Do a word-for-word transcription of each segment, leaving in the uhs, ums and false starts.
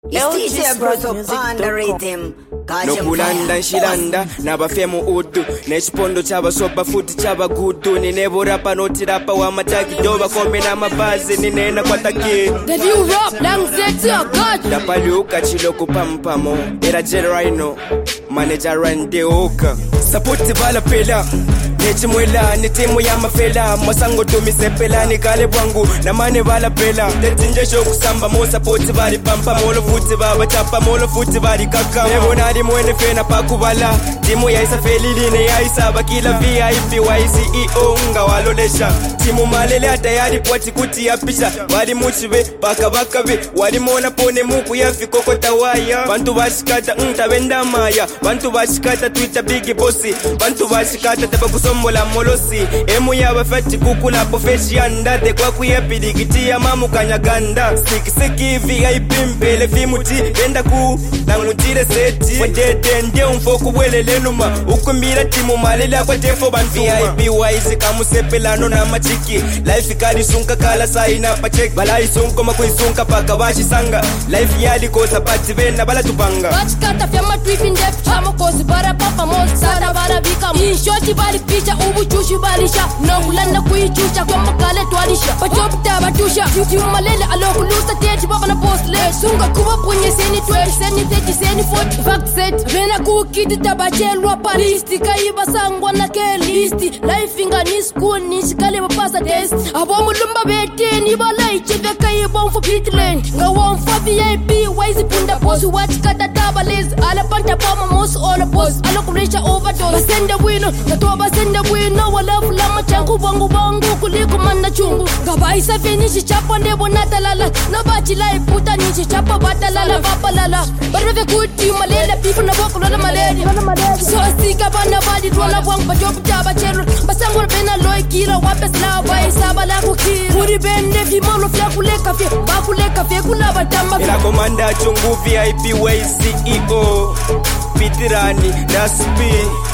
It's D J Bruce upon the rhythm. Nokulanda nshilanda nabafemu udu nechipondo chaba soba futi chaba gudu ninebo rapa noti rapa wa mataki doba kombe na mabazi ninena kwa taki That you rap lang sexy god Dapaluka chiloko pampamo era Gerino manager rande oka support bala pela nechimwela ni timu ya mafela masango tumisepela ni kale bwangu na mane bala pela tetinje show kusamba mo support bali pampa molo futi baba chapa molo futi bali kaka nebona ali mwene fena pakubala timu ya isa felili ya isa bakila V I P wa C E O nga walolesha timu malele atayari poti kuti ya pisha bali muchibe baka baka be wali mona pone muku ya fikoko tawaya bantu bashikata ntabenda maya bantu bashikata Twitter big bossi bantu bashikata tabakusombola molosi emu yabafati kukula profeshi andate kwa kuyepidikiti ya mamu kanyaganda sikiseki V I P mpele vimuti benda ku nangutire seti wadete nde umfoku bwelele numa ukumbira timu malela kwa tefo bantu V I P wise kamusepelano na machiki life kali sunka kala saina pachek bala isunko makuisunka paka bashi sanga life yali kosa pati bena bala tupanga Bachikata fyama tweeping dep chamo kozi bara papa mos sada bara bika ishoti bali picha ubu chushi balisha nokulanda kuichucha kwa makale twalisha bachopta batusha timu malele alokulusa tete baba na post le sunga kuba punye seni twelve seni thirty seni forty vaccet vena kukiti tabachelwa paristi kaiba sangwa na kelisti life inga ni school ni shikale bapasa test abo mulumba beteni balai cheve kaiba mfu pitland nga wamfa V I P wise punda boss watch kata tabalez ala panta pama mos all boss ala kulisha overdose basenda wino natoa basenda wino wala fulama changu bangu bangu kuliko manda chungu ngaba isa finish chapa ndebo natalala na bachi life puta ni chapa batalala bapalala barave kuti malela people na boko la malaria so sika bana badi rola bwang bajob taba chelo basango bena loy kila wapes la bai sabala kuki muri bende fi molo fya kuleka fya bakuleka fya kuna batamba ila komanda chungu V I P way C E O Pitirani Daspi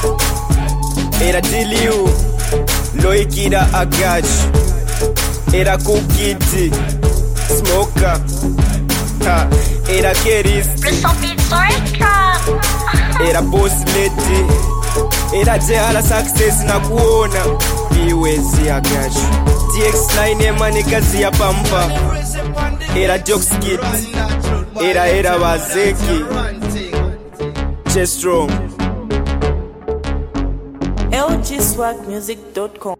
era Diliu loy kida agach era kukiti smoker ha era keris era boss lady era jehara success na kuona biwezi agach D X nine emani kazi ya pampa era jokes kid era era bazeki J Strong L G swag music dot com